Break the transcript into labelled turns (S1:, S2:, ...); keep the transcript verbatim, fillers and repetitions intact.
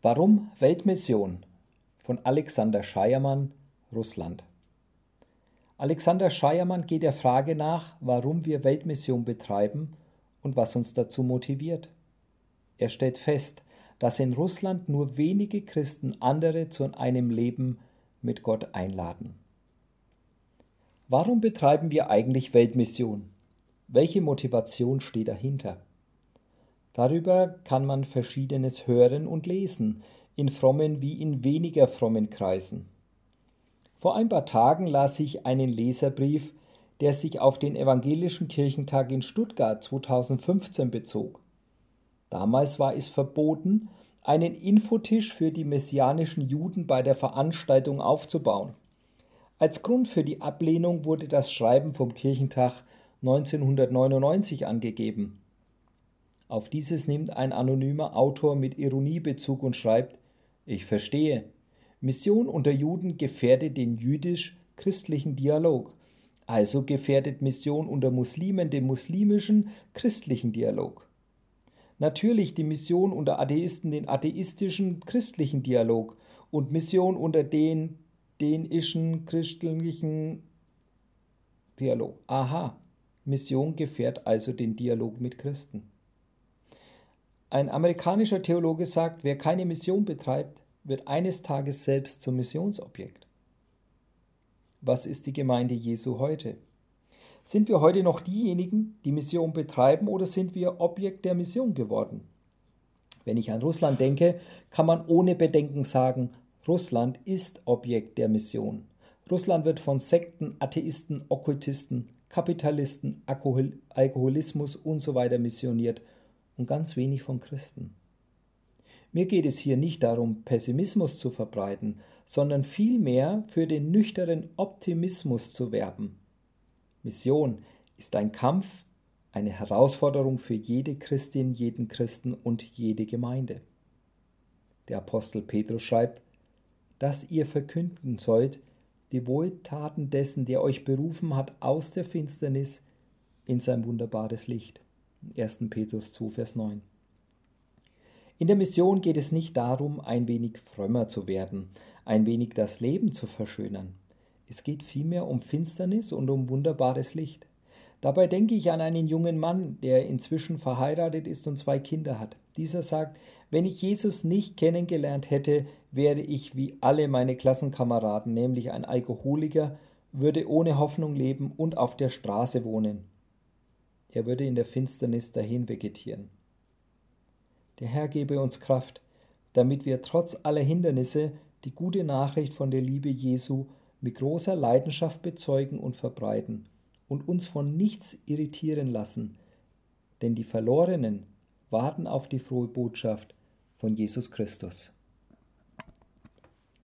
S1: Warum Weltmission? Von Alexander Scheiermann, Russland. Alexander Scheiermann geht der Frage nach, warum wir Weltmission betreiben und was uns dazu motiviert. Er stellt fest, dass in Russland nur wenige Christen andere zu einem Leben mit Gott einladen. Warum betreiben wir eigentlich Weltmission? Welche Motivation steht dahinter? Darüber kann man Verschiedenes hören und lesen, in frommen wie in weniger frommen Kreisen. Vor ein paar Tagen las ich einen Leserbrief, der sich auf den Evangelischen Kirchentag in Stuttgart zweitausendfünfzehn bezog. Damals war es verboten, einen Infotisch für die messianischen Juden bei der Veranstaltung aufzubauen. Als Grund für die Ablehnung wurde das Schreiben vom Kirchentag neunzehnhundertneunundneunzig angegeben. Auf dieses nimmt ein anonymer Autor mit Ironie Bezug und schreibt: Ich verstehe, Mission unter Juden gefährdet den jüdisch-christlichen Dialog, also gefährdet Mission unter Muslimen den muslimischen christlichen Dialog. Natürlich die Mission unter Atheisten den atheistischen christlichen Dialog und Mission unter den dänischen christlichen Dialog. Aha, Mission gefährdet also den Dialog mit Christen. Ein amerikanischer Theologe sagt, wer keine Mission betreibt, wird eines Tages selbst zum Missionsobjekt. Was ist die Gemeinde Jesu heute? Sind wir heute noch diejenigen, die Mission betreiben, oder sind wir Objekt der Mission geworden? Wenn ich an Russland denke, kann man ohne Bedenken sagen, Russland ist Objekt der Mission. Russland wird von Sekten, Atheisten, Okkultisten, Kapitalisten, Alkohol, Alkoholismus und so weiter missioniert und ganz wenig von Christen. Mir geht es hier nicht darum, Pessimismus zu verbreiten, sondern vielmehr für den nüchternen Optimismus zu werben. Mission ist ein Kampf, eine Herausforderung für jede Christin, jeden Christen und jede Gemeinde. Der Apostel Petrus schreibt, dass ihr verkünden sollt, die Wohltaten dessen, der euch berufen hat, aus der Finsternis in sein wunderbares Licht. erster Petrus zwei, Vers neun. In der Mission geht es nicht darum, ein wenig frömmer zu werden, ein wenig das Leben zu verschönern. Es geht vielmehr um Finsternis und um wunderbares Licht. Dabei denke ich an einen jungen Mann, der inzwischen verheiratet ist und zwei Kinder hat. Dieser sagt, wenn ich Jesus nicht kennengelernt hätte, wäre ich wie alle meine Klassenkameraden, nämlich ein Alkoholiker, würde ohne Hoffnung leben und auf der Straße wohnen. Er würde in der Finsternis dahin vegetieren. Der Herr gebe uns Kraft, damit wir trotz aller Hindernisse die gute Nachricht von der Liebe Jesu mit großer Leidenschaft bezeugen und verbreiten und uns von nichts irritieren lassen, denn die Verlorenen warten auf die frohe Botschaft von Jesus Christus.